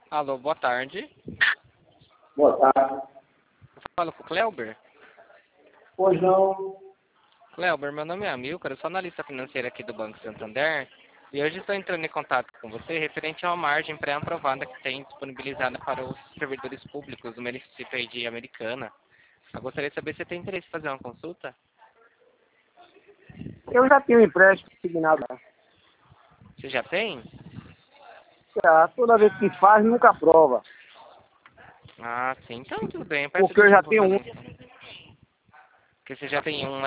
Alô, boa tarde. Boa tarde. Eu falo com o Cleuber? Pois não. Cleuber, meu nome é Amilcar, eu sou analista financeiro aqui do Banco Santander e hoje estou entrando em contato com você referente a uma margem pré-aprovada que tem disponibilizada para os servidores públicos do município aí de Americana. Eu gostaria de saber se você tem interesse em fazer uma consulta. Eu já tenho um empréstimo assignado. Você já tem? Já, toda vez que faz, nunca aprova. Ah, sim. Então tudo bem, eu peço Porque eu já desculpa tenho pelo um. então. Porque você já tem um,